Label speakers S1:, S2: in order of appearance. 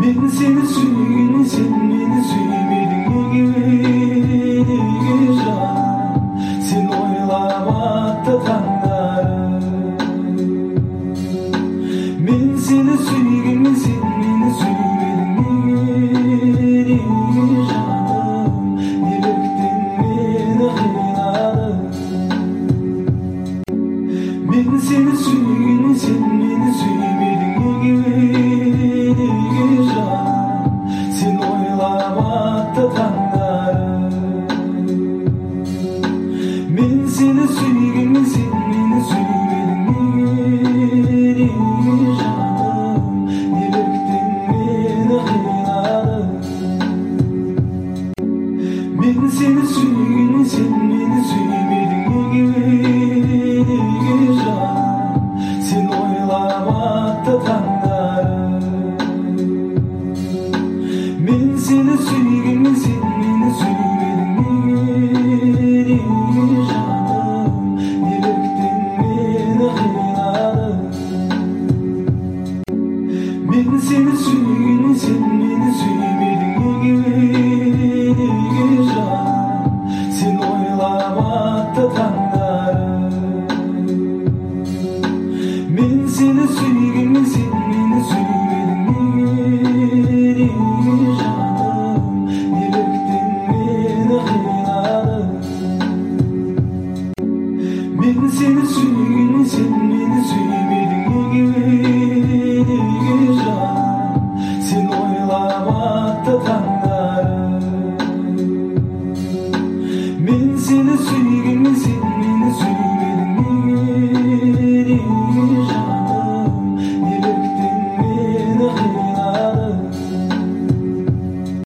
S1: Мен сені сүйген, сен мені сүймедің неге жаным, сен ойлап атты таңдарым. Мен сені сүйген, сен мені сүймедің неге жаным, неліктен мені қинадың. Мен сені сүйген, сен мені сүймедің неге жаным, сен ойлап атты таңдарым. Мен сені сүйген, сен мені сүймедің неге жаным, неліктен мені қинадың. Мен сені сүйген, сен мені сүймедің неге жаным, сен ойлап атты таңдарым. Мен сені сүйген, сен мені сүймедің неге жаным, неліктен мені қинадың. Мен сені сүйген, сен